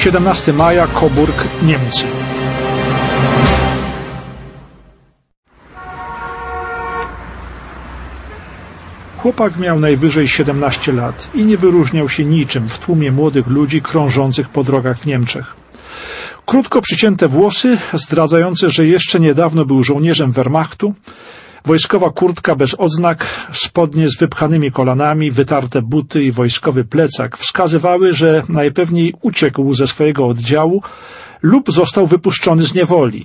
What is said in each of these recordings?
17 maja, Coburg, Niemcy. Chłopak miał najwyżej 17 lat i nie wyróżniał się niczym w tłumie młodych ludzi krążących po drogach w Niemczech. Krótko przycięte włosy, zdradzające, że jeszcze niedawno był żołnierzem Wehrmachtu, wojskowa kurtka bez odznak, spodnie z wypchanymi kolanami, wytarte buty i wojskowy plecak wskazywały, że najpewniej uciekł ze swojego oddziału lub został wypuszczony z niewoli.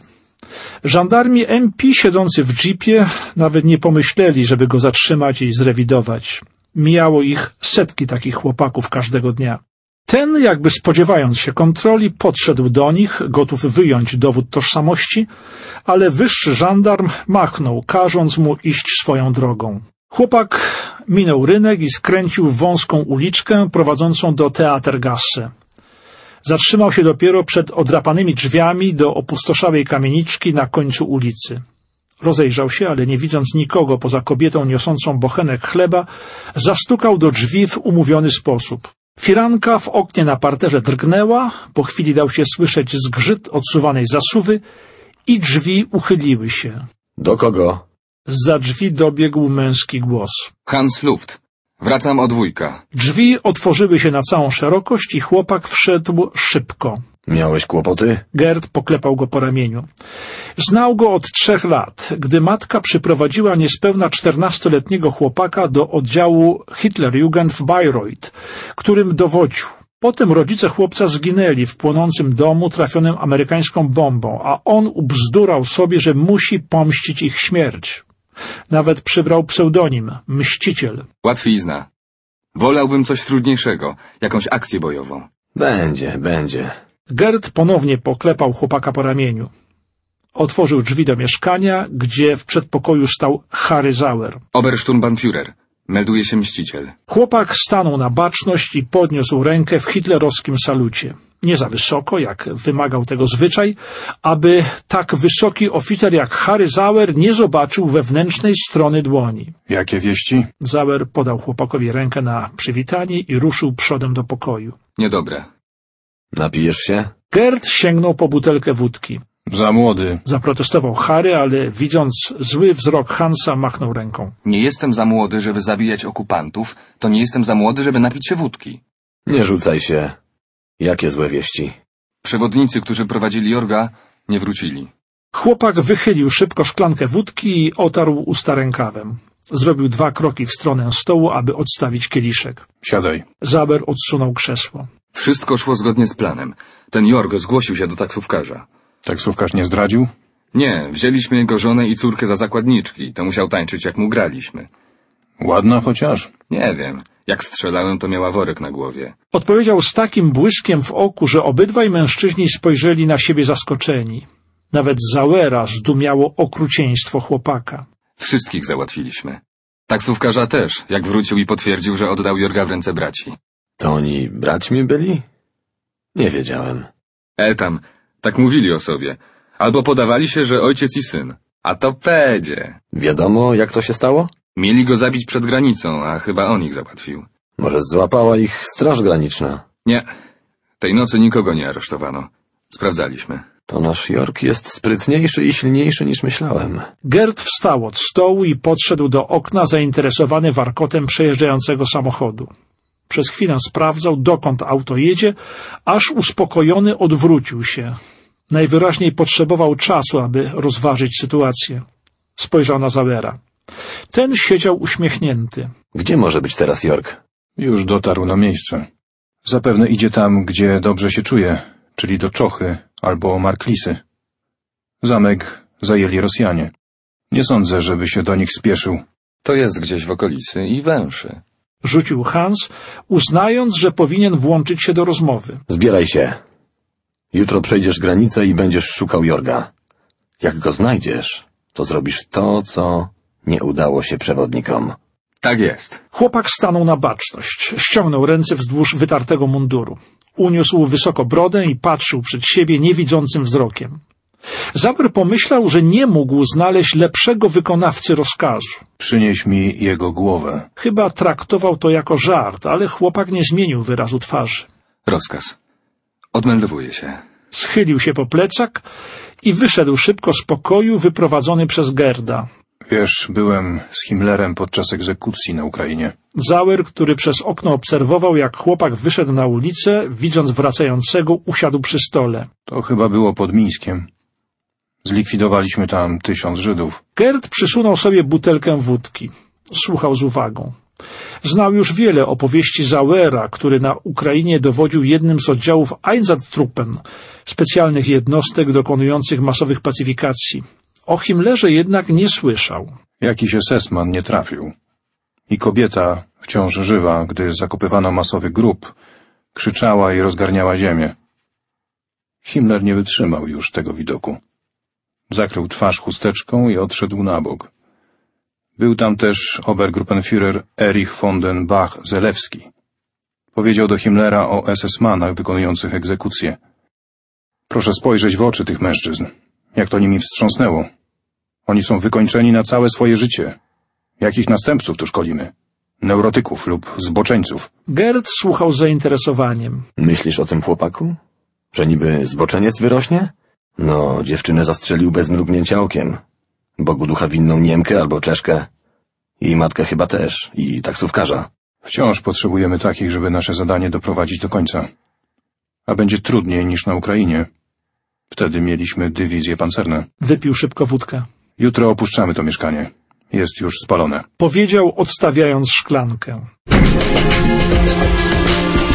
Żandarmi MP siedzący w dżipie nawet nie pomyśleli, żeby go zatrzymać i zrewidować. Mijało ich setki takich chłopaków każdego dnia. Ten, jakby spodziewając się kontroli, podszedł do nich, gotów wyjąć dowód tożsamości, ale wyższy żandarm machnął, każąc mu iść swoją drogą. Chłopak minął rynek i skręcił w wąską uliczkę prowadzącą do Theatergasse. Zatrzymał się dopiero przed odrapanymi drzwiami do opustoszałej kamieniczki na końcu ulicy. Rozejrzał się, ale nie widząc nikogo poza kobietą niosącą bochenek chleba, zastukał do drzwi w umówiony sposób. Firanka w oknie na parterze drgnęła, po chwili dał się słyszeć zgrzyt odsuwanej zasuwy i drzwi uchyliły się. Do kogo? Zza drzwi dobiegł męski głos. Hans Luft. Wracam od wujka. Drzwi otworzyły się na całą szerokość i chłopak wszedł szybko. Miałeś kłopoty? Gerd poklepał go po ramieniu. Znał go od 3 lat, gdy matka przyprowadziła niespełna 14-letniego chłopaka do oddziału Hitlerjugend w Bayreuth, którym dowodził. Potem rodzice chłopca zginęli w płonącym domu trafionym amerykańską bombą, a on ubzdurał sobie, że musi pomścić ich śmierć. Nawet przybrał pseudonim – Mściciel. Łatwizna. Wolałbym coś trudniejszego, jakąś akcję bojową. Będzie. Gerd ponownie poklepał chłopaka po ramieniu. Otworzył drzwi do mieszkania, gdzie w przedpokoju stał Harry Sauer. Obersturmbannführer. Melduje się Mściciel. Chłopak stanął na baczność i podniósł rękę w hitlerowskim salucie. Nie za wysoko, jak wymagał tego zwyczaj, aby tak wysoki oficer jak Harry Sauer nie zobaczył wewnętrznej strony dłoni. Jakie wieści? Sauer podał chłopakowi rękę na przywitanie i ruszył przodem do pokoju. Niedobre. Napijesz się? Gerd sięgnął po butelkę wódki. Za młody. Zaprotestował Harry, ale widząc zły wzrok Hansa, machnął ręką. Nie jestem za młody, żeby zabijać okupantów, to nie jestem za młody, żeby napić się wódki. Nie rzucaj się. Jakie złe wieści? Przewodnicy, którzy prowadzili Jorga, nie wrócili. Chłopak wychylił szybko szklankę wódki i otarł usta rękawem. Zrobił 2 kroki w stronę stołu, aby odstawić kieliszek. Siadaj. Sauer odsunął krzesło. Wszystko szło zgodnie z planem. Ten Jorg zgłosił się do taksówkarza. Taksówkarz nie zdradził? Nie, wzięliśmy jego żonę i córkę za zakładniczki. To musiał tańczyć, jak mu graliśmy. Ładna chociaż? Nie wiem. Jak strzelałem, to miała worek na głowie. Odpowiedział z takim błyskiem w oku, że obydwaj mężczyźni spojrzeli na siebie zaskoczeni. Nawet Sauera zdumiało okrucieństwo chłopaka. Wszystkich załatwiliśmy. Taksówkarza też, jak wrócił i potwierdził, że oddał Jorga w ręce braci. To oni braćmi byli? Nie wiedziałem. Tam, tak mówili o sobie. Albo podawali się, że ojciec i syn. A to pedzie. Wiadomo, jak to się stało? Mieli go zabić przed granicą, a chyba on ich załatwił. Może złapała ich Straż Graniczna? Nie. Tej nocy nikogo nie aresztowano. Sprawdzaliśmy. To nasz Jork jest sprytniejszy i silniejszy niż myślałem. Gerd wstał od stołu i podszedł do okna, zainteresowany warkotem przejeżdżającego samochodu. Przez chwilę sprawdzał, dokąd auto jedzie, aż uspokojony odwrócił się. Najwyraźniej potrzebował czasu, aby rozważyć sytuację. Spojrzał na Sauera. Ten siedział uśmiechnięty. Gdzie może być teraz Jork? Już dotarł na miejsce. Zapewne idzie tam, gdzie dobrze się czuje, czyli do Czochy albo Marklisy. Zamek zajęli Rosjanie. Nie sądzę, żeby się do nich spieszył. To jest gdzieś w okolicy i węszy. Rzucił Hans, uznając, że powinien włączyć się do rozmowy. Zbieraj się. Jutro przejdziesz granicę i będziesz szukał Jorga. Jak go znajdziesz, to zrobisz to, co nie udało się przewodnikom. Tak jest. Chłopak stanął na baczność. Ściągnął ręce wzdłuż wytartego munduru. Uniósł wysoko brodę i patrzył przed siebie niewidzącym wzrokiem. Sauer pomyślał, że nie mógł znaleźć lepszego wykonawcy rozkazu. Przynieś mi jego głowę. Chyba traktował to jako żart, ale chłopak nie zmienił wyrazu twarzy. Rozkaz. Odmeldowuję się. Schylił się po plecach i wyszedł szybko z pokoju wyprowadzony przez Gerda. Wiesz, byłem z Himmlerem podczas egzekucji na Ukrainie. Zauer, który przez okno obserwował, jak chłopak wyszedł na ulicę, widząc wracającego, usiadł przy stole. To chyba było pod Mińskiem. Zlikwidowaliśmy tam 1000 Żydów. Gerd przysunął sobie butelkę wódki. Słuchał z uwagą. Znał już wiele opowieści Zauera, który na Ukrainie dowodził jednym z oddziałów Einsatztruppen, specjalnych jednostek dokonujących masowych pacyfikacji. O Himmlerze jednak nie słyszał. Jakiś SS-man nie trafił. I kobieta, wciąż żywa, gdy zakopywano masowy grób, krzyczała i rozgarniała ziemię. Himmler nie wytrzymał już tego widoku. Zakrył twarz chusteczką i odszedł na bok. Był tam też Obergruppenführer Erich von den Bach-Zelewski. Powiedział do Himmlera o SS-manach wykonujących egzekucję. Proszę spojrzeć w oczy tych mężczyzn. Jak to nimi wstrząsnęło. Oni są wykończeni na całe swoje życie. Jakich następców tu szkolimy? Neurotyków lub zboczeńców. Gerd słuchał z zainteresowaniem. Myślisz o tym chłopaku? Że niby zboczeniec wyrośnie? No, dziewczynę zastrzelił bez mrugnięcia okiem. Bogu ducha winną Niemkę albo Czeszkę. I matkę chyba też. I taksówkarza. Wciąż potrzebujemy takich, żeby nasze zadanie doprowadzić do końca. A będzie trudniej niż na Ukrainie. Wtedy mieliśmy dywizje pancerne. Wypił szybko wódkę. Jutro opuszczamy to mieszkanie. Jest już spalone. Powiedział, odstawiając szklankę.